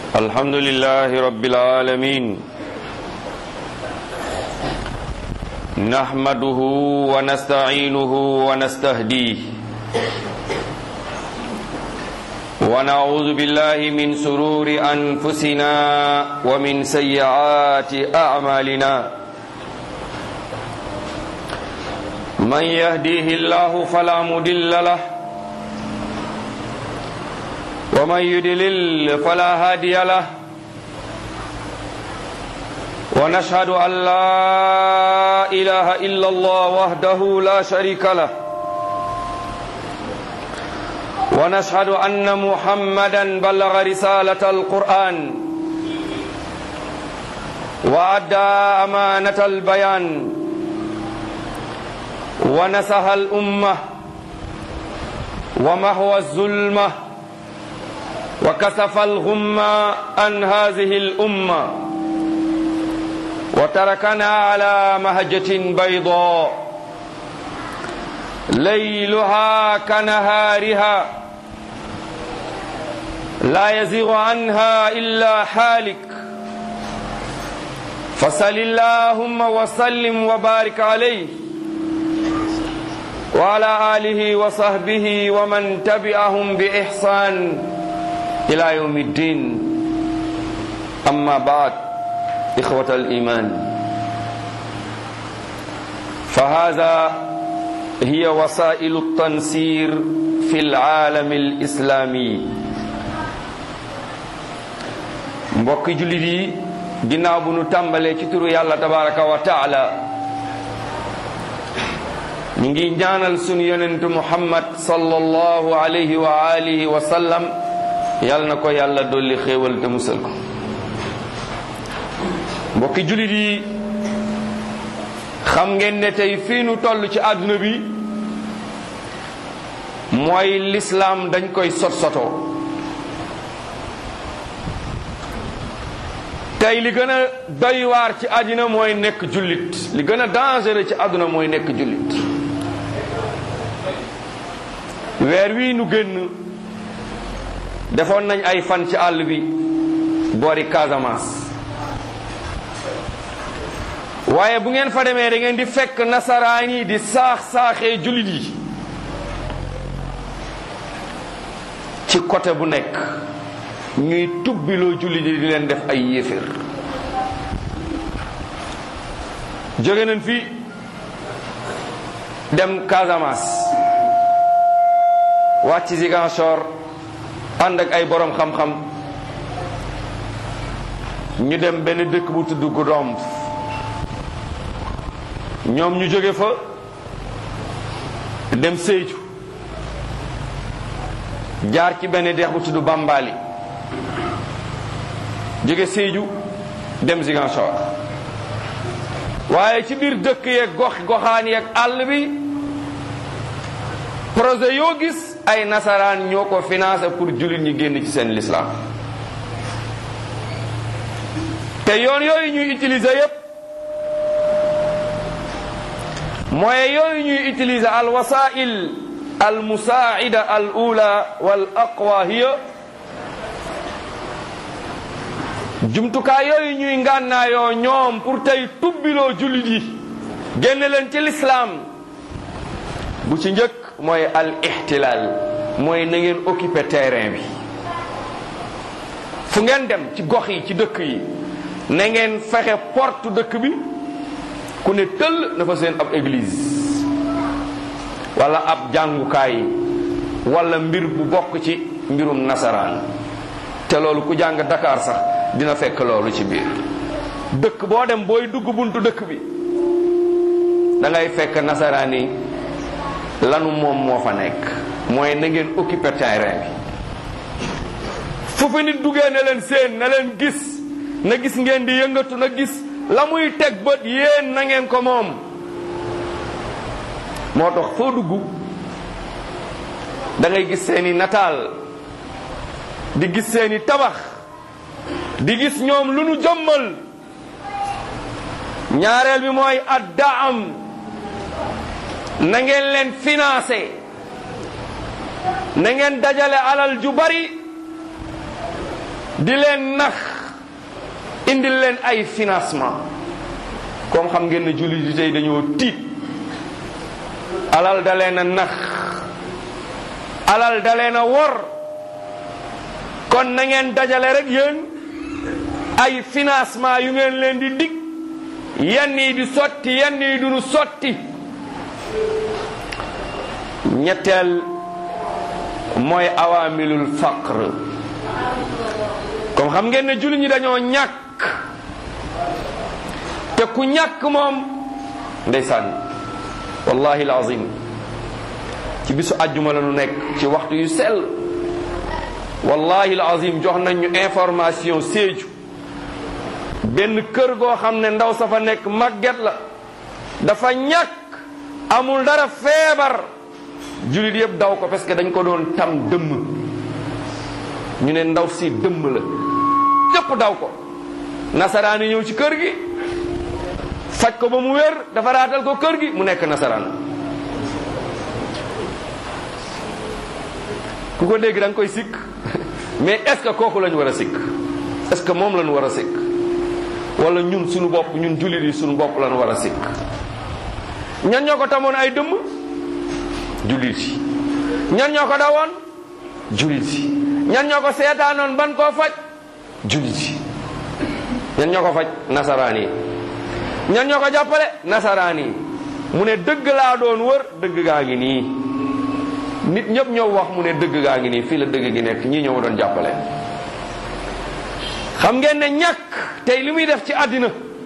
الحمد لله رب العالمين نحمده ونستعينه ونستهديه ونعوذ بالله من شرور أنفسنا ومن سيئات أعمالنا من يهديه الله فلا مضل له ومن يضلل فلا هادي له ونشهد أن لا إله إلا الله وحده لا شريك له ونشهد أن محمدا بلغ رسالة القرآن وأدى أمانة البيان ونصح الأمة ومحو الظلمة وكشف الغمة عن هذه الأمة وتركنا على مهجة بيضاء ليلها كنهارها لا يزيغ عنها إلا حالك فصل اللهم وسلم وبارك عليه وعلى آله وصحبه ومن تبعهم بإحسان إلى يوم الدين أما بعد إخوة الإيمان فهذا هي وسائل التنصير في العالم الإسلامي mbokk jullit yi ginnaaw bu nu tàmbalee ci turu yàlla tabaraka wa taala ñu ngi ñaanal sunu yonentu Muhammad sallallahu alayhi wa alihi wa sallam yàlla na ko yàlla dolli xéewal te musal ko mbokki jullit yi xam ngeen ne tey fii nu toll ci àdduna bi mooy lislaam dañ koy sot-sotoo tey li gën a doy waar ci àddina mooy nekk jullit li gën a dangereux ci àdduna mooy nekk jullit weer wii nu génn defoon nañ ay fan ci àll bi boori Casamance waaye bu ngeen fa demee da ngeen di fekk nasaraan yi di saaxee jullit yi ci côté bu nekk ñuy tubbiloo jullit yi di leen def ay yéeféer jóge nañ fi dem Casamance wàcc Ziguinchor ànd ak ay borom xam-xam ñu dem benn dëkk bu tudd Goudomp ñoom ñu jóge fa dem Sédhiou jaar ci benn dex bu tudd Bambali jóge Sédhiou dem Ziguinchor waaye ci biir dëkk yeeg goxaan yeeg àll bi projet yoo gis ay nasaraan ñoo ko financé pour jullit ñi génn ci seen l'islam te yoon yooyu ñuy utiliser yépp moyens yooyu ñuy utiliser al wasail al musaida al ula wal aqwa hiya jumtukaay yooyu ñuy ngànnaayoo ñoom pour tey tubbiloo jullit yi génne leen ci l'islam bu ci njëkk mooy al ihtilal mooy na ngeen occuper terrain bi fu ngeen dem ci gox yi ci dëkk yi na ngeen fexe porte dëkk bi ku ne tëll na fa seen ab église wala ab jàngukaay wala mbir bu bokk ci mbirum nasaraan te loolu ku jàng Dakar sax dina fekk loolu ci biir dëkk boo dem booy dugg buntu dëkk bi da ngay fekk nasaraan yi lanu moom moo fa nekk mooy na ngeen occuper terrain bi fu fi nit duggee na leen seen na leen gis na gis ngeen di yëngatu na gis la muy teg bët yéen na ngeen ko moom moo tax foo dugg da ngay gis seeni nataal di gis seeni tabax di gis ñoom lu nu jëmmal ñaareel bi mooy addaam na ngeen leen financé na ngeen dajale alal ju bari di leen nax indil leen ay financement. comme xam ngeen ne jullit yi tey dañoo tiit, alal da leen a nax, alal da leen a wor. kon na ngeen dajale rek yéen ay financement yu ngeen leen di dig, yenn yi di sotti yenn yi duñu sotti. ñetteel mooy awaamilul faqr. comme xam ngeen ne jullit ñi dañoo ñàkk, te ku ñàkk moom ndeysaan wallahi alazim ci bisu àjjuma la nu nekk ci waxtu yu sell. wallahi alazim jox nañ ñu information Sédhiou, benn kër goo xam ne ndaw sa fa nekk màgget la, dafa ñàkk, amul dara, feebar. jullit yëpp daw ko parce que dañ ko doon tam dëmm. ñu ne ndaw si dëmm la, yëpp daw ko. nasaraan yi ñëw ci kër gi faj ko ba mu wér, dafa raatal ko kër gi, mu nekk nasaraan. ku ko dégg da nga koy sikk mais est-ce que kooku lañu war a sikk? est-ce que moom lañu war a sikk? wala ñun suñu bopp, ñun jullit yi suñu bopp lañu war a sikk? ñan ñoo ko tamoon ay dëmm? jullit yi. ñan ñoo ko dawoon? jullit yi. ñan ñoo ko seetaanoon ban koo faj? jullit yi. ñan ñoo ko faj? nasaraan yi. ñan ñoo ko jàppale? nasaraan yi. mu ne dëgg laa doon wër, dëgg gaa ngi nii. nit ñëpp ñëw wax, mu ne dëgg gaa ngi nii, fii la dëgg gi nekk, ñii ñoo ma doon jàppale. xam ngeen ne ñàkk tey li muy def ci àddina,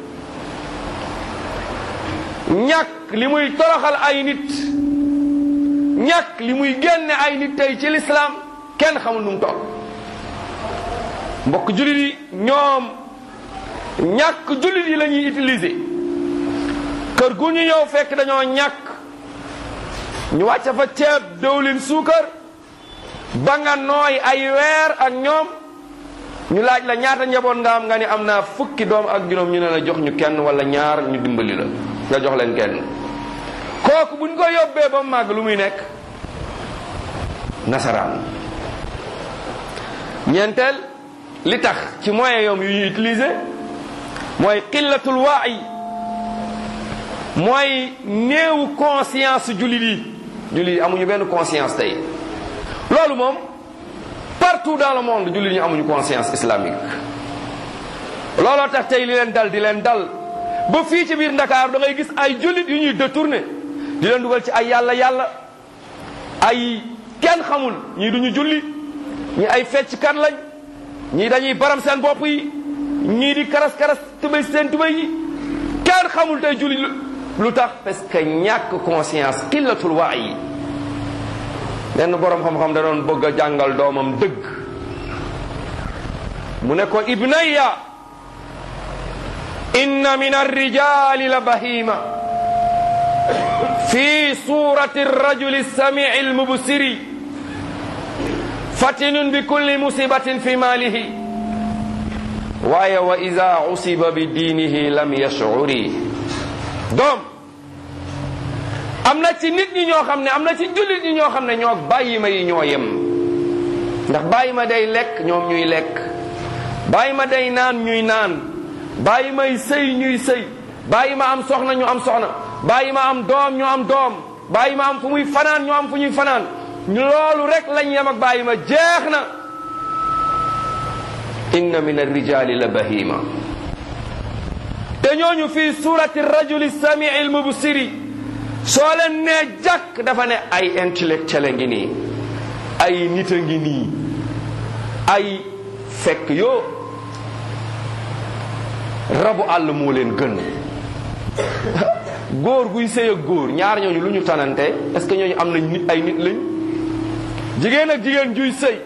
ñàkk li muy toroxal ay nit, ñàkk li muy génne ay nit tey ci lislaam, kenn xamul nu mu toll. mbokk jullit yi ñoom ñàkk jullit yi la ñuy utiliser. kër gu ñu ñëw fekk dañoo ñàkk, ñu wàcce fa ceeb, dëwlin, suukar, ba nga nooy ay weer ak ñoom. ñu laaj la ñaata njaboot nga am, nga ni am naa fukki doom ak juróom, ñu ne la jox ñu kenn wala ñaar, ñu dimbali la nga jox leen kenn. kooku buñ ko yóbbee ba màgg lu muy nekk? nasaraan. ñeenteel li tax ci moyen yoom yu ñuy utiliser mooy qillatul wa'i, mooy néewu conscience jullit yi amuñu benn conscience tey. loolu moom partout dans le monde jullit ñi amuñu conscience islamique. looloo tax tey li leen dal di leen dal ba fii ci biir Ndakaaru da ngay gis ay jullit yu ñuy détourné, di leen dugal ci ay yàlla ay kenn xamul. ñii duñu julli, ñii ay fecckat lañ, ñii dañuy baram seen bopp yi, ñii di karas tubéy seen tubéy yi. kenn xamul tey julli lu tax? parce que ñàkk conscience, qillatul wa'i. benn borom xam-xam da doon bëgg a jàngal doomam dëgg, mu ne ko ibnayya inna min ar-rijali la bahima fi surati ar-rajuli as-sami'i al-mubsiri fatinun bi kulli musibatin fi malihi waaye wa idha usiba bi diinihi lam yash'uri. doom, am na ci nit ñi ñoo xam ne, am na ci jullit ñi ñoo xam ne ñoo bàyyi ma yi ñoo yem. ndax bàyyi ma day lekk, ñoom ñuy lekk. bàyyi ma day naan, ñuy naan. bàyyi may sëy, ñuy sëy. bàyyi ma am soxna, ñu am soxna. bàyyi ma am doom, ñu am doom. bàyyi ma am fu muy fanaan, ñu am fu ñuy fanaan. loolu rek lañ yem ak bàyyi ma, jeex na. inna min ar-rijali la bahima. te ñooñu fii surati rajuli samii al-mubsiri, soo leen nee jàkk dafa ne ay intellectuel ngi nii, ay nit a ngi nii, ay fekk yoo rabu àll moo leen gën. góor guy sëy ak góor, ñaar ñooñu lu ñu tanante? est-ce que ñooñu am nañ nit, ay nit lañ? jigéen ak jigéen juy sëy,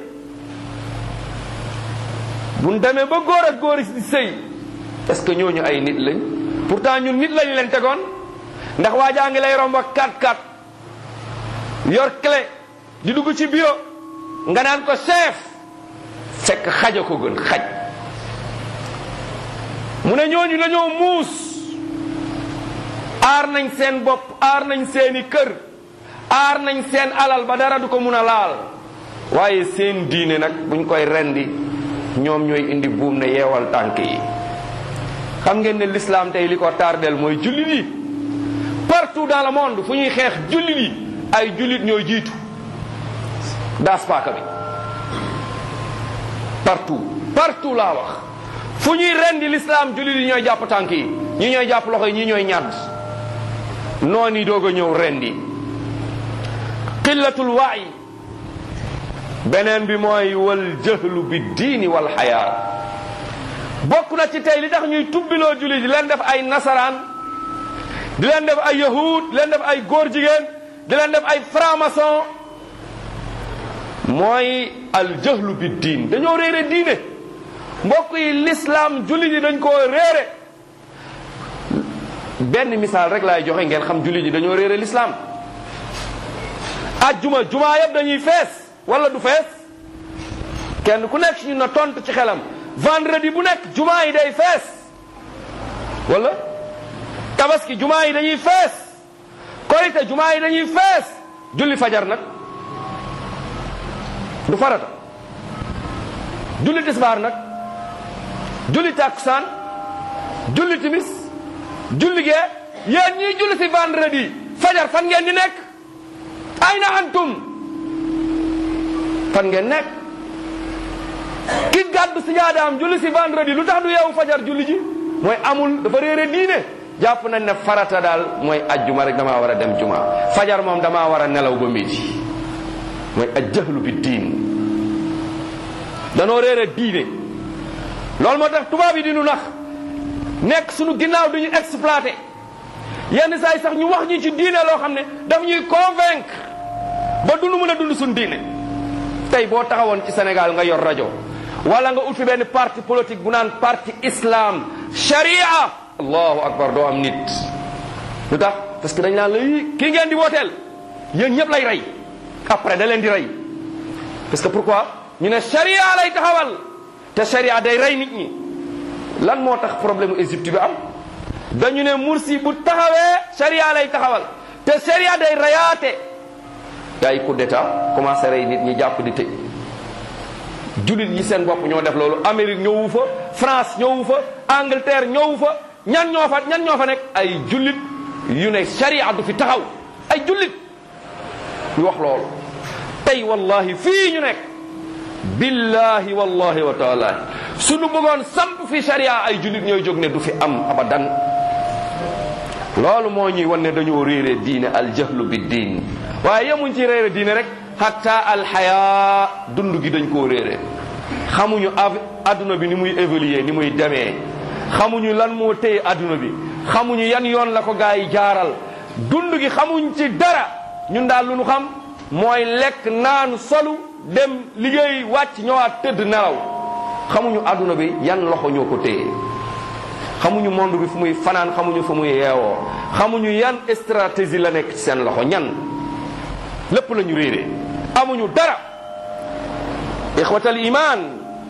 buñ demee ba góor ak góor di sëy, est-ce que ñooñu ay nit lañ? pourtant ñun nit lañ leen tegoon. ndax waa jaa ngi lay romb ak 4-4 yor clé di dugg ci bureau nga naan ko chef, fekk xaja ko gën xaj. mu ne ñooñu dañoo muus, aar nañ seen bopp, aar nañ seeni kër, aar nañ seen alal ba dara du ko mun a laal. waaye seen diine nag buñ koy rendi ñoom ñooy indi buum ne yeewal tànk yi. xam ngeen ne l'islam tey li ko tardel mooy jullit yi. partout dans le monde fu ñuy xeex jullit yi ay jullit ñooy jiitu daas paaka bi partout laa wax fu ñuy rendi l'islam jullit yi ñooy jàpp tànk yi ñii ñooy jàpp loxo yi ñii ñooy ñàdd noonu yi doog a ñëw rendi. qillatul wa'i beneen bi mooy wal jahlu bi diini wal xayaa. bokk na ci tey li tax ñuy tubbiloo jullit di leen def ay nasaraan, di leen def ay yahud, di leen def ay góor jigéen, di leen def ay franc-maçon, mooy al jahlu bi diin. dañoo réere diine. mbokk yi l'islam jullit yi dañ koo réere. benn misaal rek laay joxe ngeen xam jullit yi dañoo réere l'islam. ajjuma jumaa yëpp dañuy fees wala du fees? kenn ku nekk ci ñu na tontu ci xelam. vendredi bu nekk jumaa yi day fees wala tabaski jumaa yi dañuy fees, korite jumaa yi dañuy fees. julli fajar nag du farata. julli tisbaar nag, julli takkusaan, julli timis, julli gee. yéen ñii julli si vendredi fajar fan ngeen di nekk? ayna antum? fan ngeen nekk? ki gàddu si jaadaam julli si vendredi lu tax du yeewu fajar julli ji? mooy amul, dafa réere diine. jàpp nañ ne farata daal mooy ajjuma rek damaa war a dem juma, fajar moom damaa war a nelaw ba midi. mooy ajjahlu bi diin. danoo réere diine. loolu moo tax tubaab yi di nu nax, nekk suñu ginnaaw du ñu exploité. yenn saa yi sax ñu wax ñu ci diine loo xam ne daf ñuy convaincre ba dund mën a dund suñu diine. tey boo taxawoon ci Sénégal nga yor rajo wala nga ut fi benn parti politique bu naan parti islam sharia, allahu akbar, doo am nit. lu tax? parce que dañ naan la kii ngeen di wooteel yéen ñëpp lay rey, après da leen di rey. parce que pourquoi? ñu ne sharia lay taxawal te sharia day rey nit ñi. lan moo tax problème mu Égypte bi am? dañu ne Mursi bu taxawee sharia lay taxawal te sharia day reyaate. gaa yi coup d'état commencé rey nit ñi, jàpp di tëj. jullit yi seen bopp ñoo def loolu. Amérique ñëwu fa, France ñëwu fa, Angleterre ñëwu fa. ñan ñoo fa nekk? ay jullit yu ne sharia du fi taxaw. ay jullit ñu wax loolu. tey wallahi fii ñu nekk, billahi wallahi wa taala, suñu bëggoon samp fi sharia ay jullit ñooy jóg ne du fi am abadan. loolu moo ñuy wan ne dañoo réere diine, al jahlu bi diin. waaye yemuñ ci réere diine rek, hatta alxayaa, dund gi dañ koo réere. xamuñu adduna bi ni muy évoluer, ni muy demee. xamuñu lan moo téye adduna bi. xamuñu yan yoon la ko gaa yi jaaral. dund gi xamuñ ci dara. ñun daal lu ñu xam mooy lekk, naan, solu, dem liggéey, wàcc, ñëwaat, tëdd, nelaw. xamuñu adduna bi yan loxo ñoo ko téye. xamuñu monde bi fu muy fanaan, xamuñu fu muy yeewoo. xamuñu yan stratégie la nekk ci seen loxo. ñan lépp la ñu réere, amuñu dara. ixwatal iman,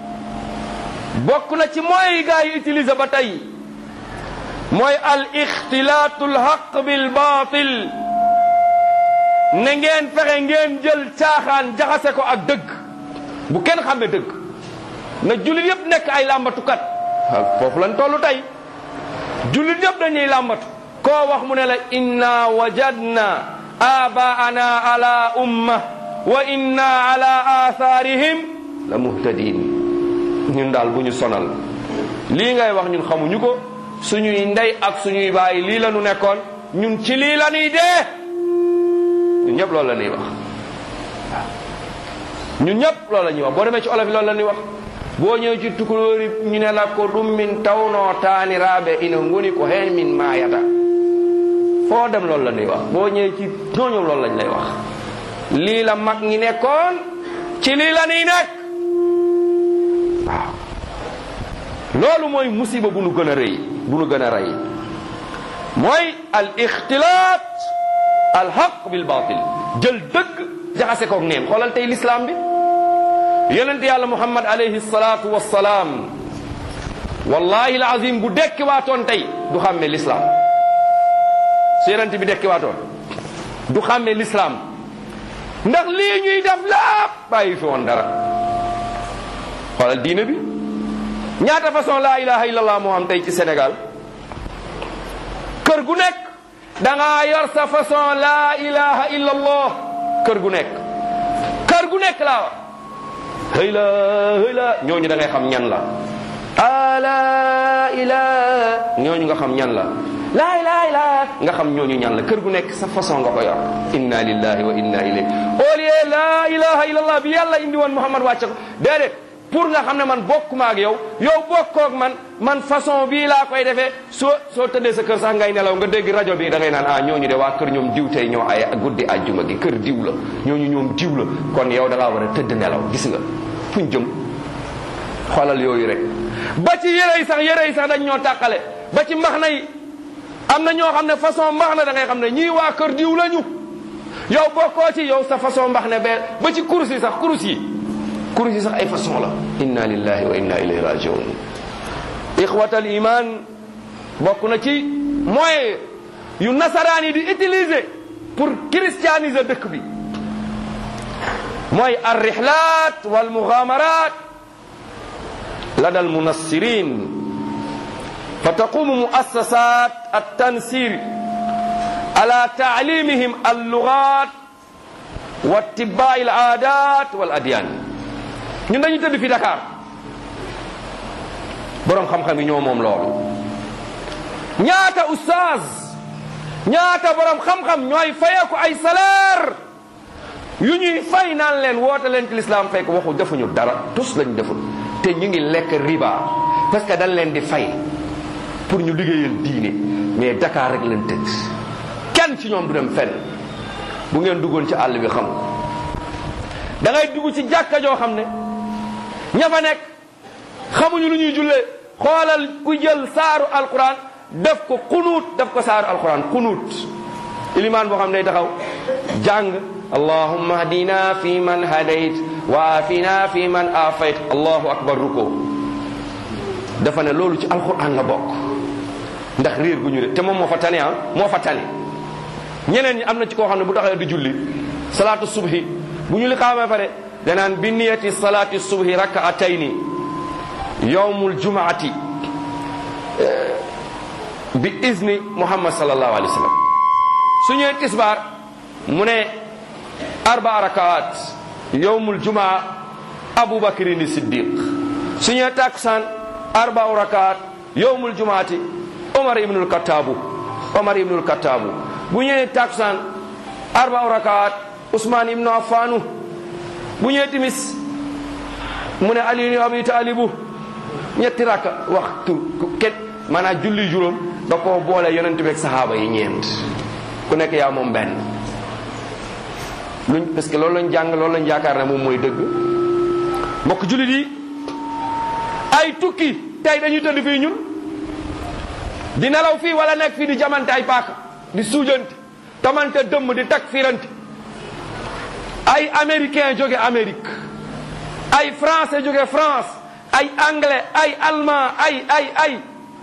bokk na ci mooy gaa yi utiliser ba tey mooy al ixtilaatu al haqq bil baatil. ne ngeen fexe ngeen jël caaxaan jaxase ko ak dëgg, bu kenn xamee dëgg. na jullit yëpp nekk ay làmbatukat. foofu lañ tollu tey. jullit yëpp dañuy làmbatu. koo wax mu ne la inna wajadna abaana ala umma wa inna ala atharihim la muhtadin. ñun daal bu ñu sonal, lii ngay wax ñun xamuñu ko. suñuy ndey ak suñuy baay lii la ñu nekkoon, ñun ci lii la ñuy dee. ñun ñëpp loolu la ñuy wax. ñun ñëpp loolu la ñuy wax. boo demee ci olof yi loolu la ñuy wax. boo ñëwee ci tukulóori ñu ne la ko ɗum min tawno taaniraaɓe ina ngoni ko heen min maayata. foo dem loolu la ñuy wax. boo ñëwee ci ñooñu loolu lañ lay wax. lii la mag ñi nekkoon, ci lii la ñuy nekk. waaw loolu mooy musiba bu nu gën a rëy, bu nu gën a rëy. mooy al ixtilaat al haqq bil baatil. jël dëgg jaxase koog neen. xoolal tey l'islam bi. yonent yàlla Muhammad alayhi salaatu wassalaam, wallahi al azim, bu dekki waatoon tey du xàmmee l'islam. su yonent bi dekki waatoon du xàmmee l'islam. ndax lii ñuy def lépp bàyyi fi woon dara. xoolal diine bi ñaata façon laa ilaha illallah moo am tey ci Sénégal kër gu nekk da ngaa yor sa façon laa ilaha illallah kër gu nekk laa wax hëy la ñooñu da ngay xam ñan la laa ilaha ñooñu nga xam ñan la laa ilaha nga xam ñooñu ñan la kër gu nekk sa façon nga ko yor inna lillahi wa inna ilayhi au lieu laa ilaha illallah bi yàlla indi woon Muhammad wàcce ko déedéet pour nga xam ne man bokkuma ak yow bokkoog man façon bii laa koy defee soo tëddee sa kër sax ngay nelaw nga dégg rajo bi da ngay naan ñooñu de waa kër ñoom diw tey ñoo ay guddi àjjuma gi kër diw la ñooñu ñoom diw la kon yow da ngaa war a tëdd nelaw gis nga fuñ jëm xoolal yooyu rek ba ci yére yi sax dañ ñoo tàqale ba ci mbaxna yi am na ñoo xam ne façon mbaxna da ngay xam ne ñii waa kër diw lañu yow bokkoo ci yow sa façon mbaxna bee ba ci kurus yi sax ay façon la inna lillahi wa inna ilayhi rajiun ixwatal iman bokk na ci moyen yu nasaraan yi di utiliser pour christianiser dëkk bi mooy ar-rihlat wal mughamarat lada al munassirin fa taqumu muassasat at-tansir ala ta'limihim al-lughat wa ittiba'i al-adat wal adyan ñun dañu tëdd fi Dakar borom xam-xam yi ñoo moom loolu ñaata ustaaz ñaata borom xam-xam ñooy fayeeku ay salaire yu ñuy fay naan leen woote leen ci lislaam fekk waxu defuñu dara tus lañ deful te ñu ngi lekk riba parce que dañ leen di fay pour ñu liggéeyal diine mais Dakar rek leen tëdd kenn ci ñoom du dem fenn bu ngeen duggoon ci àll bi xam ko da ngay dugg ci jàkka joo xam ne ña fa nekk xamuñu lu ñuy jullee xoolal ku jël saaru alquran def ko xunuut def ko saaru alquran xunuut ilimaan boo xam ne taxaw jàng allahumma hadina fi man hadayt wa afina fi man afayt allahu akbar ruko dafa ne loolu ci alquran la bokk ndax réer gu ñu de te moom moo fa tane moo fa tane ñeneen ñi am na ci koo xam ne bu taxawee di julli salaatu subhi bu ñu li xaamee pare danaan bi niyati salaati subhi rak'atayni yawmul jumaati bi izni muhammad sallallahu alayhi wa sallam su ñëwee tisbaar mu ne arba rakaat yawmul jumaa abubakrin siddiq su ñëwee takusaan arba rakaat yawmul jumaati omar ibnul kattaabu bu ñëwee takusaan arba rakaat usmaan ibnu affaanu bu ñëwee timis mu ne ali ibn abi taalibu ñetti rakka waxtu ket maanaam julli juróom da koo boole yonent bi ak sahaaba yi ñeent ku nekk yaa moom benn luñ parce que loolu lañ jàng loolu lañ yaakaar ne moom mooy dëgg mbokk jullit yi ay tukki tey dañuy tëdd fii ñun di nelaw fii wala nekk fii di jamante ay paaka di suujante tamante dëmm di tak firante ay américain jóge Amérique ay français jóge France ay anglais ay allemand ay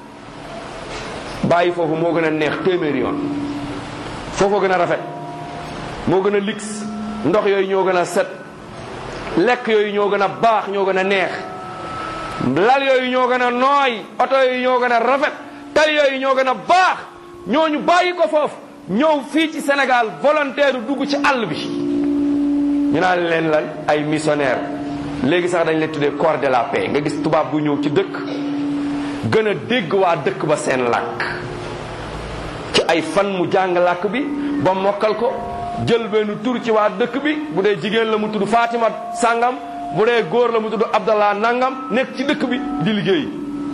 bàyyi foofu moo gën a neex téeméeri yoon foofu gën a rafet moo gën a lix ndox yooyu ñoo gën a set lekk yooyu ñoo gën a baax ñoo gën a neex lal yooyu ñoo gën a nooy oto yooyu ñoo gën a rafet tali yooyu ñoo gën a baax ñooñu bàyyi ko foofu ñëw fii ci Sénégal volontaire dugg ci àll bi ñu naan leen lan ay missionnaire léegi sax dañ leen tuddee corps de la paix nga gis tubaab bu ñëw ci dëkk gën a dégg waa dëkk ba seen làkk ci ay fan mu jàng làkk bi ba mokkal ko jël benn tur ci waa dëkk bi bu dee jigéen la mu tudd Fatima sàngam bu dee góor la mu tudd Abdallah nangam nekk ci dëkk bi di liggéey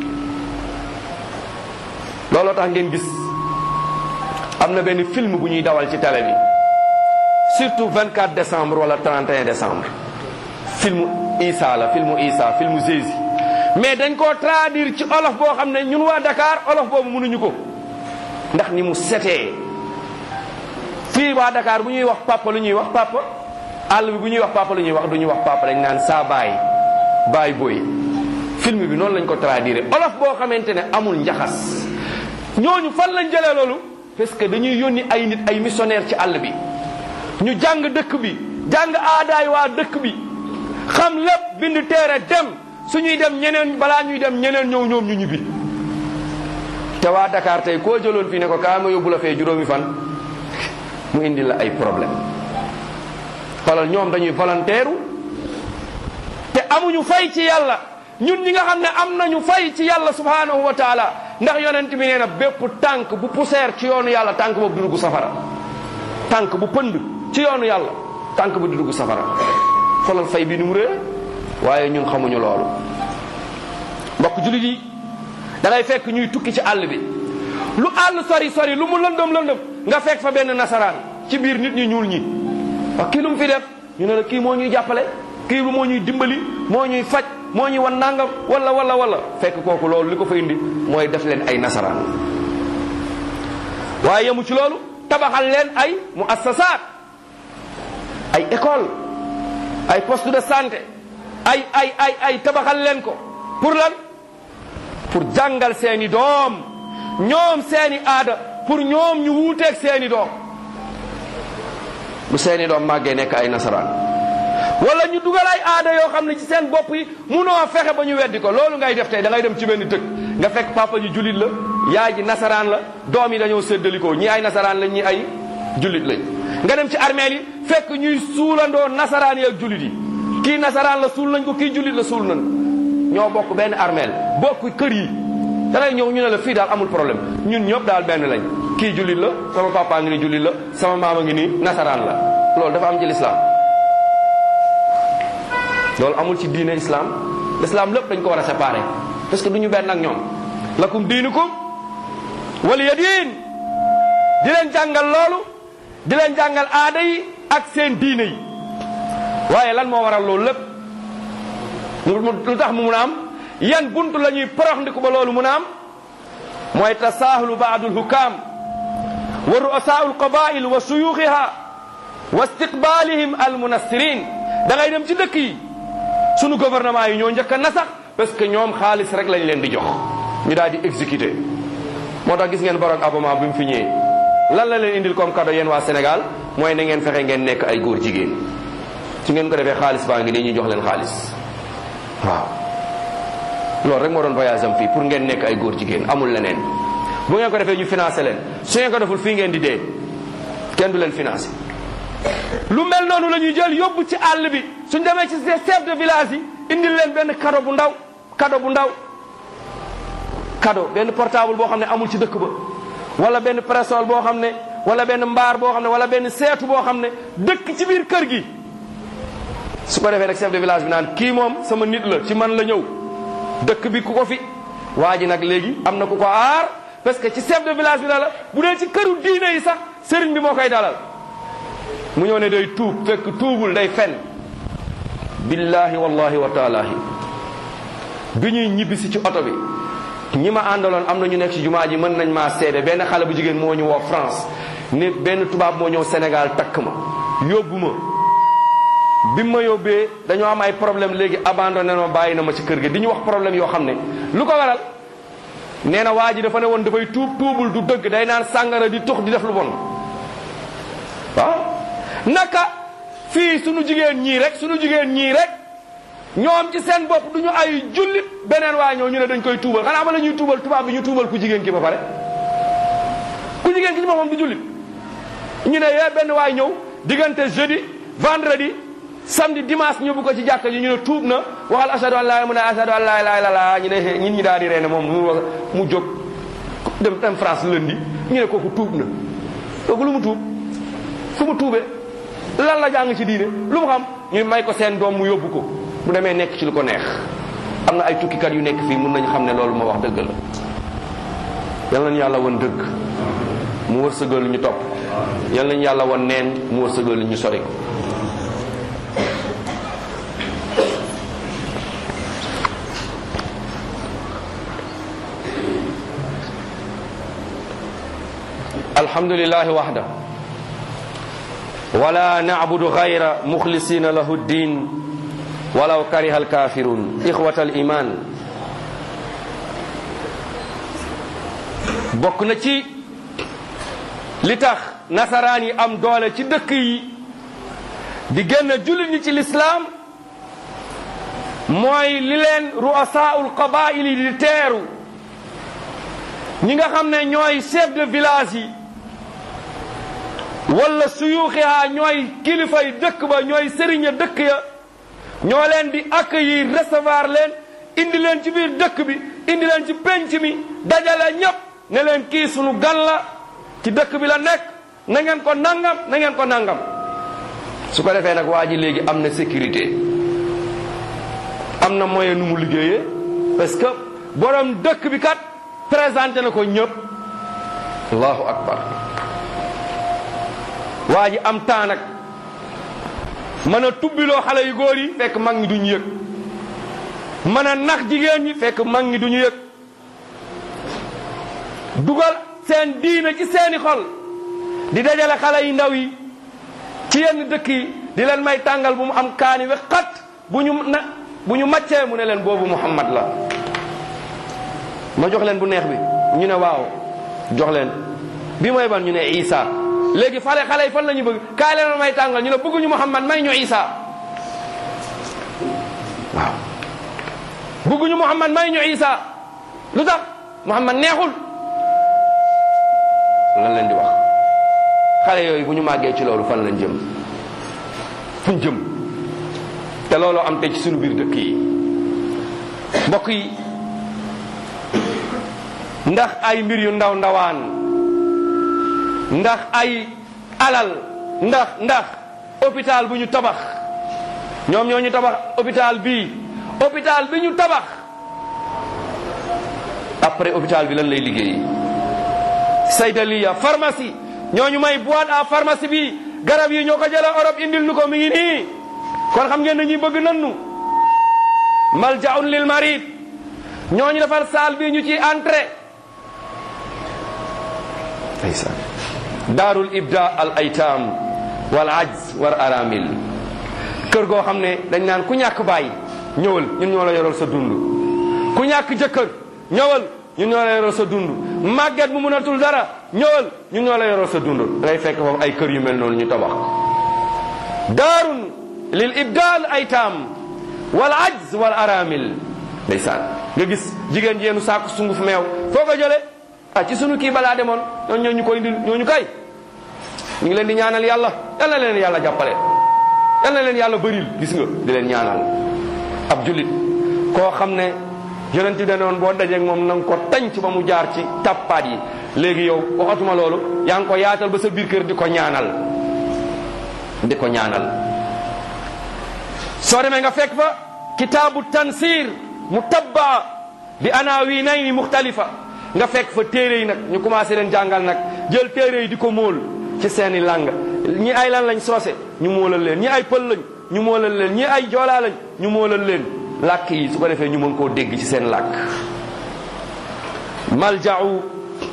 looloo tax ngeen gis am na benn film bu ñuy dawal ci télé bi surtout 24 décembre wala 31 décembre filmu Isa la filmu Jésus mais dañ koo traduire ci olof boo xam ne ñun waa Dakar olof boobu mënuñu ko ndax ni mu setee fii waa Dakar bu ñuy wax papa lu ñuy wax papa àll bi bu ñuy wax papa lu ñuy wax du ñuy wax papa dañ naan saa baay booy film bi noonu lañ ko traduire olof boo xamante ne amul njaxas ñooñu fan lañ jëlee loolu parce que dañuy yónni ay nit ay missionnaire ci àll bi ñu jàng dëkk bi jàng aadaay waa dëkk bi xam lépp bind téere dem suñuy dem ñeneen balaa ñuy dem ñeneen ñëw ñoom ñu ñibbi. te waa Dakar tey koo jëloon fii ne ko kaa ma yóbbu la fee juróomi fan mu indi la ay problème xoolal ñoom dañuy volontaire te amuñu fay ci yàlla. ñun ñi nga xam ne am nañu fay ci yàlla subhanahu wa taala ndax yonent bi nee na bépp tànk bu poussière ci yoonu yàlla tànk boobu du dugg safara. tànk bu pënd ci yoonu yàlla tànk bu du dugg safara. xoolal fay bi ni mu rëy waaye ñun xamuñu loolu. mbokk jullit yi da ngay fekk ñuy tukki ci àll bi lu àll sori sori lu mu lëndëm lëndëm nga fekk fa benn nasaraan ci biir nit ñi ñuul ñi. wax kii lu mu fi def ñu ne la kii moo ñuy jàppale kii lu moo ñuy dimbali moo ñuy faj moo ñuy wan nangam wala fekk kooku loolu li ko fa indi mooy def leen ay nasaraan. waaye yemu ci loolu tabaxal leen ay muassasaat ay école ay poste de santé ay tabaxal leen ko pour lan pour jàngal seeni doom ñoom seeni aada pour ñoom ñu wuuteeg seeni doom bu seeni doom màggee nekk ay nasaraan. wala ñu dugal ay aada yoo xam ne ci seen bopp yi munoo fexe ba ñu weddi ko loolu ngay def tey da ngay dem ci benn dëkk nga fekk papa ji jullit la yaay ji nasaraan la doom yi dañoo séddalikoo ñii ay nasaraan lañ ñi ay jullit lañ. nga dem ci armeel yi fekk ñuy suulandoo nasaraan yi ak jullit yi kii nasaraan la suul nañ ko kii jullit la suul nañ ñoo bokk benn armeel bokk kër yi da ngay ñëw ñu ne la fii daal amul problème ñun ñëpp daal benn lañ kii jullit la sama papa ngi ni jullit la sama maama ngi ni nasaraan la loolu dafa am ci lislaam. loolu amul ci diine islam l'islam lépp dañ ko war a séparer parce que du ñu benn ak ñoom. lakum diinukum waliya diin di leen jàngal loolu di leen jàngal aada yi ak seen diine yi waaye lan moo waral loolu lépp lu tax mu mun a am yan buntu la ñuy porox ndiku ba loolu mun a am mooy tasaahulu baadul hukaam wa ru'asaa'ul qabaa'il wa suyuuxiha wa istiqbaalihim al munassirin da ngay dem ci dëkk yi. sunu gouvernement yi ñoo njëkk a nasax parce que ñoom xaalis rek lañ leen di jox ñu daal di exécuter moo tax gis ngeen Barack Obama bi mu fi ñëwee lan la leen indil comme cadeau yéen waa Sénégal mooy na ngeen fexe ngeen nekk ay góor jigéen su ngeen ko defee xaalis baa ngi nii ñu jox leen xaalis waaw. loolu rek moo doon voyage am fii pour ngeen nekk ay góor jigéen amul leneen bu ngeen ko defee ñu financé leen su ngeen ko deful fii ngeen di dee kenn du leen financé. lu mel noonu la ñuy jël yóbbu ci àll bi suñ demee ci chef de village yi indil leen benn cadeau bu ndaw cadeau benn portable boo xam ne amul ci dëkk ba wala benn parasol boo xam ne wala benn mbaar boo xam ne wala benn seetu boo xam ne dëkk ci biir kër gi. su ko defee rek chef de village bi naan kii moom sama nit la ci man la ñëw dëkk bi ku ko fi waa ji nag léegi am na ku ko aar parce que ci chef de village bi la bu dee ci këru diine yi sax sëriñ bi moo koy dalal. mu ñëw ne day tuub fekk tuubul day fen billahi wallahi wa taalaahi bi ñuy ñibbisi ci oto bi ñi ma àndaloon am na ñu nekk ci jumaa ji mën nañ maa seede benn xale bu jigéen moo ñu woo France ne benn tubaab moo ñëw Sénégal takk ma yóbbu ma bi ma yóbbee dañoo am ay problème léegi abandonné ma bàyyi na ma ci kër gi di ñu wax problème yoo xam ne lu ko waral nee na waa ji dafa ne woon dafay tuubul du dëgg day naan sàngara di tux di def lu bon waaw. naka fii sunu jigéen ñii rek ñoom ci seen bopp du ñu ay jullit beneen waa ñëw ñu ne dañ koy tuubal xanaa ma la ñuy tuubal tubaab bi ñu tuubal ku jigéen ki ba pare ku jigéen ki ci boppam du jullit ñu ne yee benn waay ñëw diggante jeudi vendredi samedi dimanche ñëbbu ko ci jàkka ji ñu ne tuub na waxal ashadu an laa mu ne ashadu an laa ilaaha illallaah ñu ne ñit ñi daal di reene moom mu jóg dem France lundi ñu ne kooku tuub na kooku lu mu tuub fu mu tuubee lan la jàng ci diine lu mu xam ñu may ko seen doom mu yóbbu ko bu demee nekk ci lu ko neex. am na ay tukkikat yu nekk fii mun nañu xam ne loolu moo wax dëgg la yal nañu yàlla won dëgg mu wërsëgal ñu topp yal nañu yàlla won neen mu wërsëgal ñu sori ko. alhamdulillahi wahda wala na'budu ghayra mukhlisina lahu ddin walaw kariha alkafirun ixwata aliman bokk na ci li tax nasaraan yi am doole ci dëkk yi di génn jullit ñi ci lislaam mooy li leen ru'asaa'ul qabaa'il yi di teeru, ñi nga xam ne ñooy chef de village yi wala suyuuxiha ñooy kilifay dëkk ba, ñooy sëriña dëkk ya, ñoo leen di accueillir, recevoir leen, indi leen ci biir dëkk bi, indi leen ci penc mi, dajale ñépp ne leen kii sunu gan la, ci dëkk bi la nekk, na ngeen ko nangam, na ngeen ko nangam. su ko defee nag waa ji léegi am na sécurité, am na moyen nu mu liggéeyee, parce que borom dëkk bi kat présenté na ko ñëpp. allahu akbar. waa ji am temps nag mën a tubbiloo xale yu góor yi fekk mag ñi duñu yëg, mën a nax jigéen ñi fekk mag ñi duñu yëg, dugal seen diine ci seeni xol, di dajale xale yu ndaw yi ci yenn dëkk yi, di leen may tàngal bu mu am kaani we xat, bu ñu maccee mu ne leen boobu Muhammad la. ma jox leen bu neex bi, ñu ne waaw, jox leen bi mooy ban, ñu ne Isa. léegi xale yi fan la ñu bëgg, kaay leen may tàngal, ñu ne bëgguñu Muhammad, may ñu Isa. waaw, bëgguñu Muhammad, may ñu Isa. lu tax? Muhammad neexul. lan leen di wax? xale yooyu bu ñu màggee ci loolu fan lañ jëm? fuñ jëm? te loolu am te ci suñu biir dëkk yi. mbokk yi, ndax ay mbir yu ndaw ndawaan, ndax ay alal, ndax hôpital bu ñu tabax, ñoom ñoo ñu tabax hôpital bi ñu tabax, après hôpital bi lan lay liggéey? saydaliya, pharmacie, ñooñu may boîte à pharmacie bi, garab yi ñoo ko jëlee Europe indil nu ko, mi ngi nii. kon xam ngeen ne ñi bëgg nannu. maljaun lil marid, ñooñu defar saal bi ñu ci entrée. ndeysaan. daarul ibda al aytam wal ajz war aramil, kër goo xam ne dañ naan ku ñàkk bàyyi ñëwal, ñun ñoo la yoral sa dund. ku ñàkk jëkkër ñëwal, ñun ñoo la yoral sa dund. màgget bu mënatul dara ñëwal, ñun ñoo la yoral sa dund. ngay fekk foofu ay kër yu mel noonu ñu tabax. daarun lil ibda al aytam wal ajz wal aramil. ndeysaan. nga gis jigéen ji yenu saaku sunguf meew, foo ko jëlee? ci sunu kii balaa demoon ñoo ñu koy indil, ñooñu kay ñu ngi leen di ñaanal yàlla, yal na leen yàlla jàppale, yal na leen yàlla bëril, gis nga, di leen ñaanal. ab jullit koo xam ne yonent bi danoon boo dajeeg moom na nga ko tànc ba mu jaar ci tappaat yi, léegi yow waxatuma loolu, yaa ngi ko yaatal ba sa biir kër di ko ñaanal, di ko ñaanal. soo demee nga fekk fa kitaabu tansir mutabba bi anawinayni muxtalifa, nga fekk fa téere yi nag ñu commencé leen jàngal nag, jël téere yi di ko móol ci seeni làng. ñi ay lan lañ soose, ñu móolal leen, ñi ay pël lañ, ñu móolal leen, ñi ay joolaa lañ, ñu móolal leen làkk yi, su ko defee ñu mën koo dégg ci seen làkk. malja'u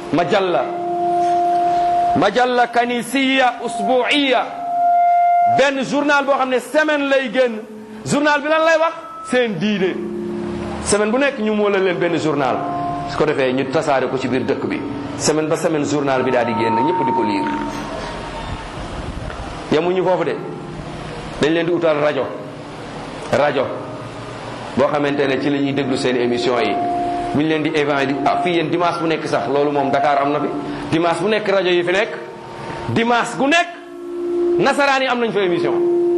majalla kanisiya usbu'iya, benn journal boo xam ne semaine lay génn. journal bi lan lay wax? seen diine. semaine bu nekk ñu móolal leen benn journal, su ko defee ñu tasaare ko ci biir dëkk bi, semaine ba semaine journal bi daal di génn, ñëpp di ko liir. yemuñu foofu de, dañ leen di utal rajo boo xamante ne ci la ñuy déglu seen émission yi. bu ñu leen di évangile fii yéen dimanche bu nekk sax, loolu moom Dakar am na fi, dimanche bu nekk rajo yi fi nekk, dimanche gu nekk nasaraan yi am nañ fa émission.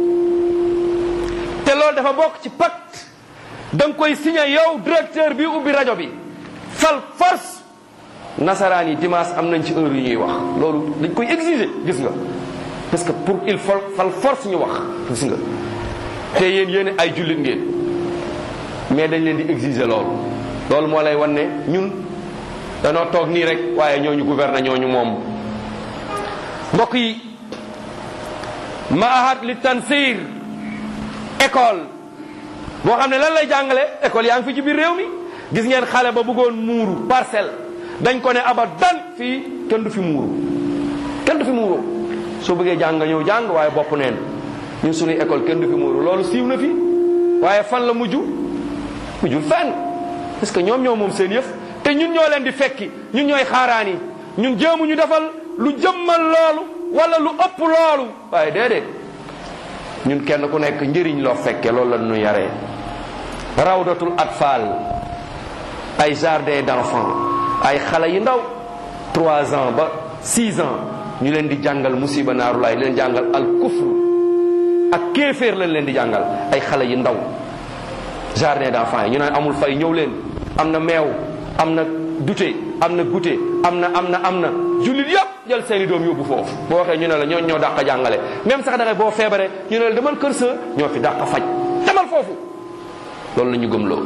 te loolu dafa bokk ci pacte, da nga koy signé yow directeur bi ubbi rajo bi, fal force nasaraan yi dimanche am nañ ci heure yu ñuy wax. loolu dañ koy exiger, gis nga, parce que pour il faut fal force ñu wax, gis nga. te yéen ay jullit ngeen, mais dañ leen di exiger loolu moo lay wan ne ñun danoo toog nii rek, waaye ñooñu gouverner, ñooñu moom. mbokk yi, maahat li tansir, école boo xam ne lan lay jàngale, école yaa ngi fi ci biir réew mi. gis ngeen xale ba bëggoon muuru parcelle, dañ ko ne abadan fii kenn du fi muuru, kenn du fi muuru. soo bëggee jàng nga ñëw jàng, waaye bopp neen. ñun suñuy école kenn du fi muuru, loolu siiw na fi, waaye fan la mujjul fenn, parce que ñoom ñoo moom seen yëf, te ñun ñoo leen di fekki, ñun ñooy xaaraan yi. ñun jéemuñu defal lu jëmmal loolu wala lu ëpp loolu, waaye déedéet, ñun kenn ku nekk njëriñ loo fekke loolu la ñu yaree. rawdatul atfal, ay jardin d'enfants, ay xale yu ndaw 3 ans ba 6 ans ñu leen di jàngal musiba naarulaay leen jàngal al kufru ak kéeféer lañ leen di jàngal, ay xale yu ndaw jardin d'enfants yi ñu naan amul fay, ñëw leen, am na meew, am na dute, am na goûter, am na jullit yëpp jël seeni doom yóbbu foofu. boo waxee ñu ne la ñoo dàq jàngale, même sax da ngay boo feebaree ñu ne la demal kër sa ñoo fi dàq faj, demal foofu. loolu la ñu gëmloo.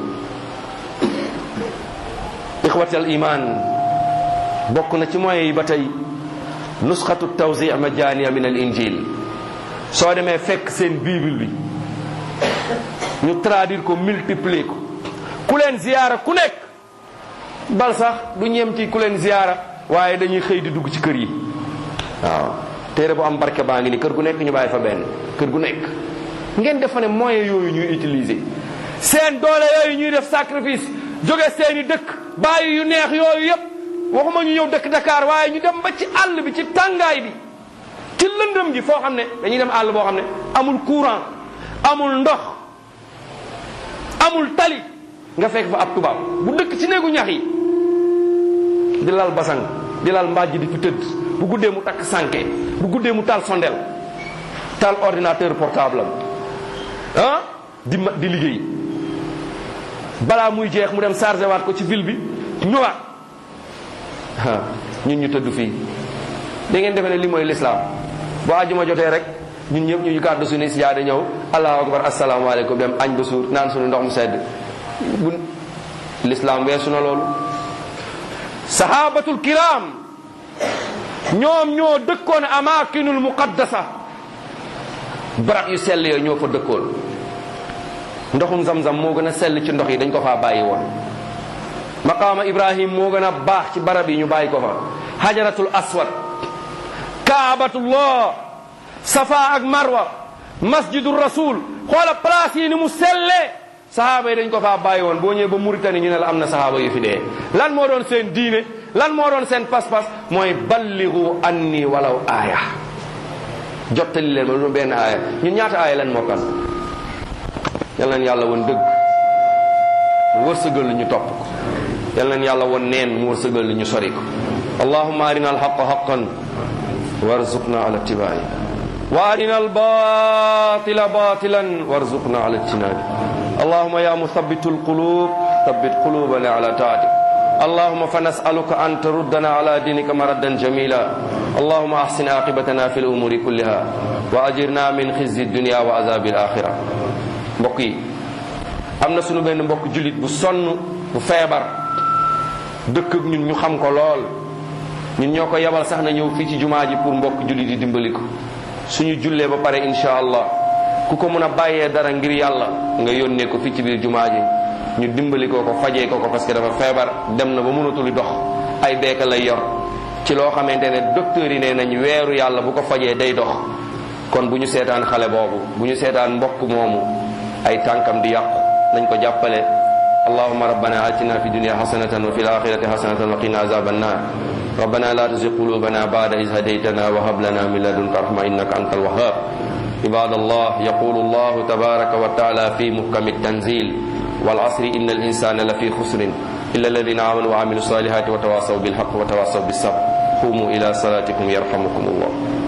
ixwatal iman, bokk na ci moyens yi ba tey nusxatu tawzi' majaniya min al injil. soo demee fekk seen bible bi ñu traduire ko, multiplier ko, ku leen ziyaara ku nekk bal sax du ñeem ci ku leen ziyaara, waaye dañuy xëy di dugg ci kër yi. waaw téere bu am barke baa ngi ni, kër gu nekk ñu bàyyi fa benn, kër gu nekk. ngeen defa ne moyens yooyu ñuy utiliser, seen doole yooyu ñuy def sacrifice, jóge seeni dëkk bàyyi yu neex yooyu yëpp, waxuma ñu ñëw dëkk Dakar, waaye ñu dem ba ci àll bi, ci tàngaay bi, ci lëndëm gi, foo xam ne dañuy dem àll boo xam ne amul courant, amul ndox, amul tali, nga fekk fa ab tubaab bu dëkk ci néegu ñax yi di lal basang, di lal mbàjj, di fi tëdd, bu guddee mu takk sànke, bu guddee mu taal sondel, taal ordinateur portable am di liggéey, balaa muy jeex mu dem chargé waat ko ci ville bi ñëwaat. ñun ñu tëdd fii, da ngeen defe ne li mooy l'islam? bu àjjuma jotee rek ñun ñëpp ñu gàddu suñu sijaada ñëw, allahu akbar, asalaamaaleykum, dem añ ba suur, naan suñu ndox mu sedd. bu l'islam weesu na loolu. sahabatul kiram ñoom ñoo dëkkoon amakinul muqaddasa, barab yu sell yooyu ñoo fa dëkkoon. ndoxum zamzam moo gën a sell ci ndox yi, dañ ko faa bàyyi woon. maqaama ibrahim moo gën a baax ci barab yi, ñu bàyyi ko fa. hajaratul aswad, kaabatullah, safa ak marwa, masjidul rasul, xoola place yi ni mu sellee. sahaaba yi dañ ko faa bàyyi woon. boo ñëwee ba Mauritanie ñu ne la am na sahaaba yu fi dee. lan moo doon seen diine, lan moo doon seen pas-pas? mooy balligu anni walaw aaya, jottali leen ma lu benn aaya. ñun ñaata aaya lan mokkal? yal nañ yàlla woon dëgg mu wërsëgal ñu topp ko, yal nañ yàlla woon neen mu wërsëgal ñu sori ko. allahumma arina alhaqa haqqan warzuqna ala ittibaai, wa arina albatila batilan warzuqna ala ijtinabi. allahumma ya muthabbitu alqulub thabbit qulubana ala taatik. اللهم فنسألك أن تردنا على دينك مردا جميلا. اللهم أحسن عاقبتنا في الأمور كلها وأجرنا من خزي الدنيا وعذاب الآخرة. mbokk yi, am na sunu benn mbokk jullit bu sonn, bu feebar, dëkk ak ñun, ñu xam ko lool. ñun ñoo ko yabal sax na ñëw fii ci jumaa ji pour mbokk jullit yi dimbali ko. suñu jullee ba pare insha allah, ku ko mën a bàyyee dara ngir yàlla nga yónnee ko fii ci biir jumaa ji, ñu dimbali ko fajee ko parce que dafa feebar, dem na ba mënatul dox, ay beeka lay yor, ci loo xamante ne docteur yi nee nañ weeru yàlla bu ko fajee day dox. kon bu ñu seetaan xale boobu, bu ñu seetaan mbokk moomu ay tànkam di yàqu, nañ ko jàppale. allahumma rabbana atina fi dunya hasanatan wa fil akhirati hasanatan wa qina azaban nar. rabbana la tuzigh qulubana ba'da idh hadaytana wa hab lana min ladunka rahma innaka antal wahhab. ibadallah, yaqulu allah tabaraka wa ta'ala fi muhkami at-tanzil: wal 'asri innal insana lafi khusrin illa alladhina amanu wa 'amilus salihati wa tawasaw bil haqqi wa tawasaw bis sabr. qumu ila salatikum yarhamukumullah.